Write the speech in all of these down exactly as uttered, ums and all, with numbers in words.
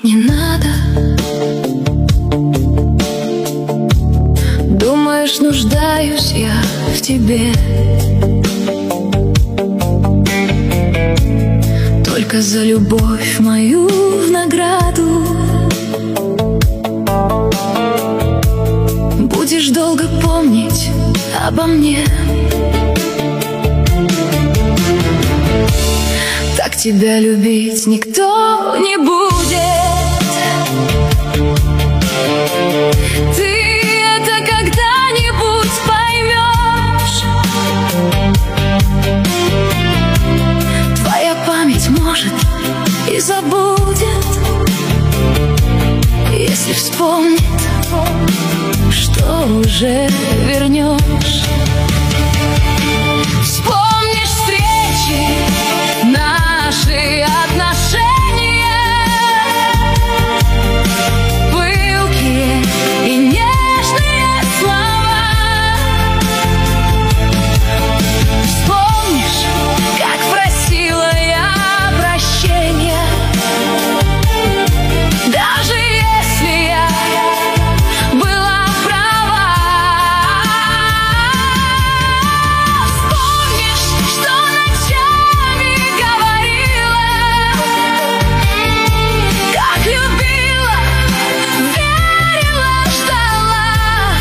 не надо. Думаешь, нуждаюсь я в тебе только за любовь мою в награду. Будешь долго помнить обо мне, так тебя любить никто не будет. Ты это когда-нибудь поймешь. Твоя память может и забудет, если вспомнит, что уже вернешь. Вспомнишь встречи, наши отношения, пылкие и нежные слова. Вспомнишь, как просила я прощения, даже если я была права. Вспомнишь, что ночами говорила, как любила, верила, ждала.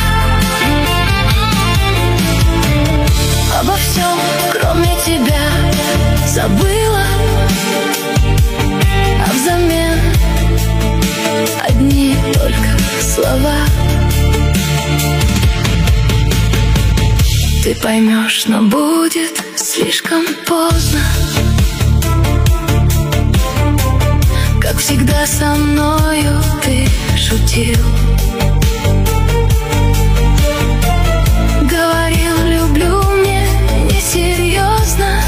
Обо всем, кроме тебя, забыла, а взамен одни только слова. Ты поймешь, но будет слишком поздно. Как всегда со мною ты шутил, говорил, люблю, мне несерьезно.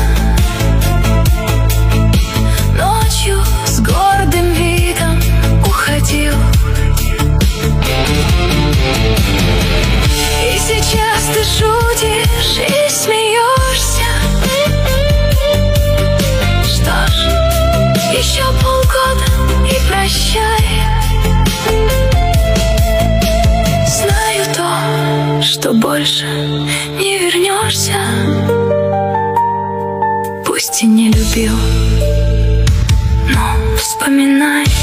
Ночью с гордым видом уходил. И сейчас ты шутишь и смеешься. Что ж, еще полгода и прощай. Знаю то, что больше не вернешься. Пусть и не любил, но вспоминай.